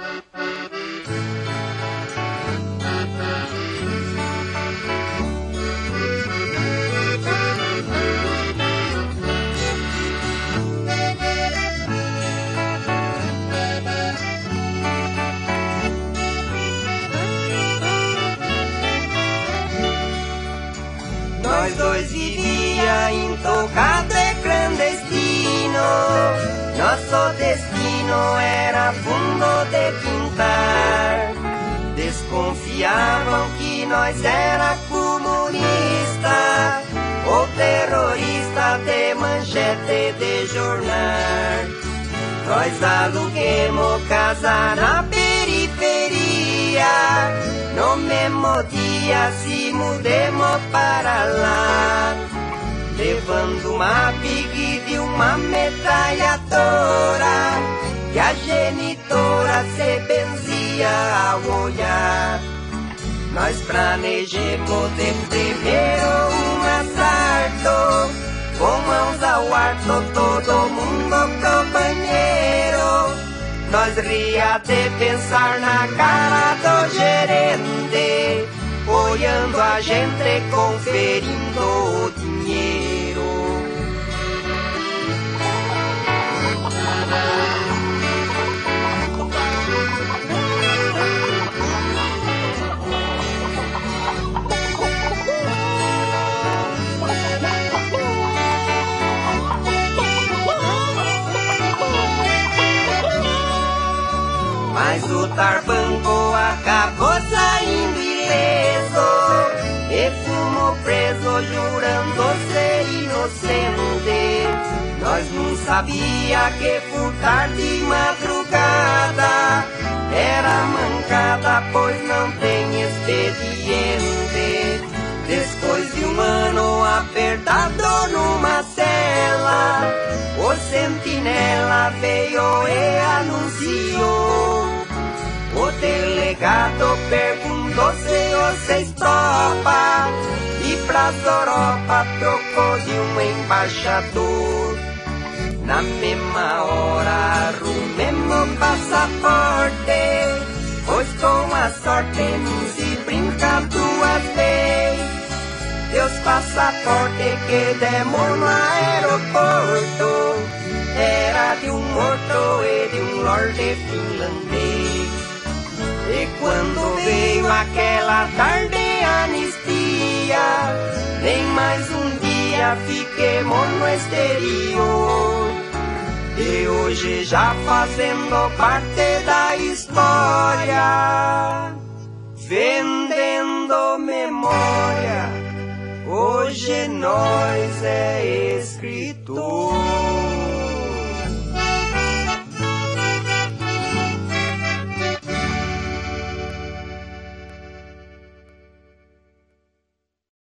Nós dois vivia intocado e clandestino. Nosso destino era fundo de quintal. Desconfiavam que nós era comunista ou terrorista de manchete de jornal. Nós aluguemos casa na periferia. No mesmo dia se mudemos para lá, levando uma big de uma metralhadora, que a genitora se benzia ao olhar. Nós planejemos de primeiro um assalto, com mãos ao alto, todo mundo pro banheiro. Nós ria de pensar na cara do gerente, olhando a gente conferindo o dinheiro. Mas o tarbanco acabou saindo ileso e fomos presos jurando ser inocente. Nós não sabia que furtar de madrugada era mancada, pois não tem expediente. Depois de um ano apertado numa cela, o sentinela veio e anunciou. O delegado perguntou se vocês topam e pras Europa trocou de um embaixador. Na mesma hora arrumemos passaporte, pois com a sorte não se brinca duas vezes. Deus passaporte que demos no aeroporto era de um morto e de um lorde finlandês. E quando veio aquela tarde anistia, nem mais um dia fiquemos no exterior. E hoje já fazendo parte da história, vendendo memória, hoje nós é escritor.